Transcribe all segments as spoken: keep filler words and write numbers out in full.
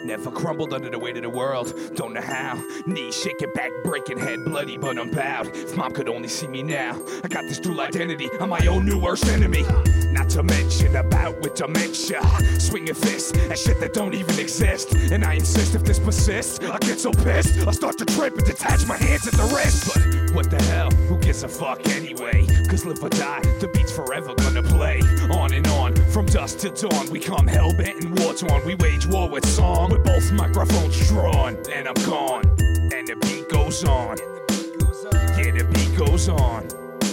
Never crumbled under the weight of the world, don't know how. Knees shaking back, breaking head, bloody but I'm bowed. If mom could only see me now, I got this dual identity, I'm my own new worst enemy. Not to mention about with dementia, swinging fists at shit that don't even exist. And I insist if this persists, I get so pissed I'll start to trip and detach my hands at the wrist. But what the hell, who gives a fuck anyway? Cause live or die, the beat's forever gonna play. On and on, from dusk till dawn, we come hell-bent and war-torn. We wage war with song, with both microphones drawn. And I'm gone, and the beat goes on. Yeah, the beat goes on.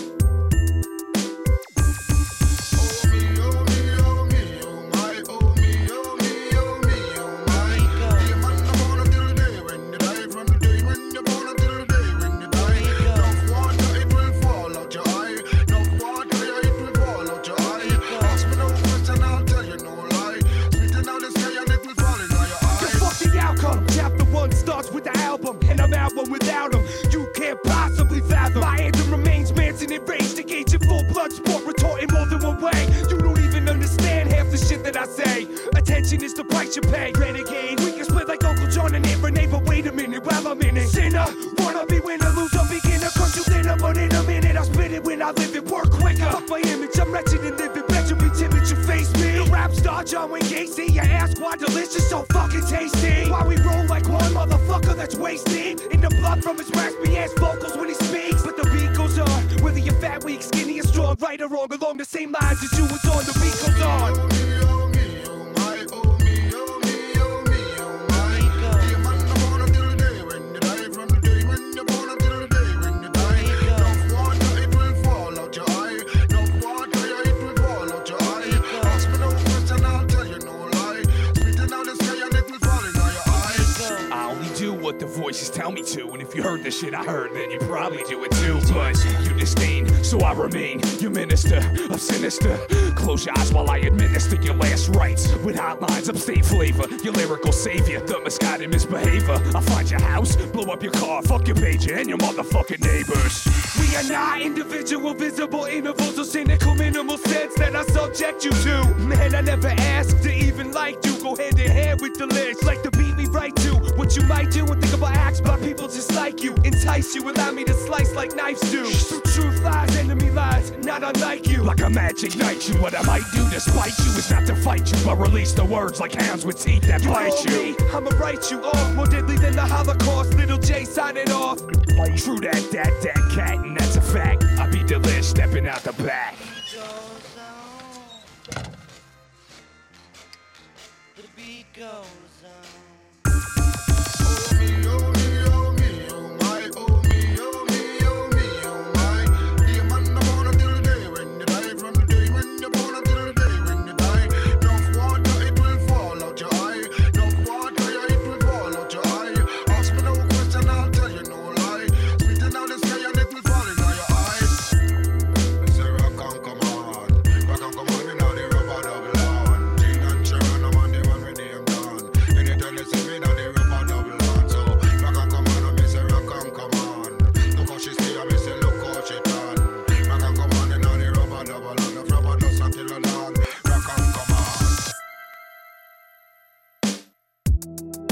And I'm out one without him. You can't possibly fathom. My anthem remains manson enraged, engaging full blood sport, retorting more than one way. You don't even understand half the shit that I say. Attention is the price you pay. Renegade, we can split like Uncle John and Aunt Renee. But wait a minute, while I'm in it, sinner, wanna be winner, loser, beginner, crush you thinner. But in a minute, I spit it when I live it, work quicker. Fuck my image, I'm wretched and living. Bet you be timid, you face me. The rap star John Wayne Gacy. You ask why delicious, so fucking tasty. Why we roll like one motherfucker that's wasted in the blood from his raspy ass vocals when he speaks. But the beat goes on, whether you're fat, weak, skinny, or strong, right or wrong, along the same lines as you was on. The beat goes on. What the voices tell me to, and if you heard the shit I heard, then you probably do it too. But you disdain, so I remain your minister of sinister. Close your eyes while I administer your last rites with hotlines, upstate flavor, your lyrical savior, the misguided misbehavior. I'll find your house, blow up your car, fuck your pager and your motherfucking neighbors. We are not individual, visible intervals or cynical minimal sense that I subject you to. Man, I never asked to even like you. Go hand in hand with the list, like the beat we write to. What you might do and think about acts by people just like you. Entice you, allow me to slice like knives do. Through truth lies, enemy lies, not unlike you. Like a magic knight, you. What I might do to spite you is not to fight you, but release the words like hounds with teeth that you bite you. Me, I'ma write you off, more deadly than the Holocaust. Little J signing off. True that, that, that cat, and that's a fact. I be delish, stepping out the back. The beat goes on. Rock on, come on.